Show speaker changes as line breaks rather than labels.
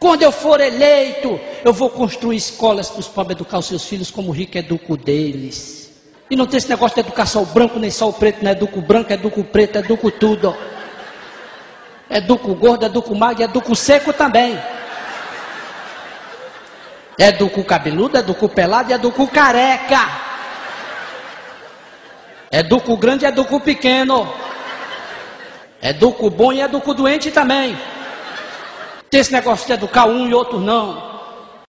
Quando eu for eleito, eu vou construir escolas para os pobres educar os seus filhos como o rico educa o deles. E não tem esse negócio de educar só o branco, nem só o preto, não educa o branco, educa o preto, educa tudo. Educa o gordo, educa o magro, educa o seco também. Educa o cabeludo, educa o pelado e educa o careca. Educa o grande e educa o pequeno. Educa o bom e educa o doente também. Tem esse negócio de educar um e outro não.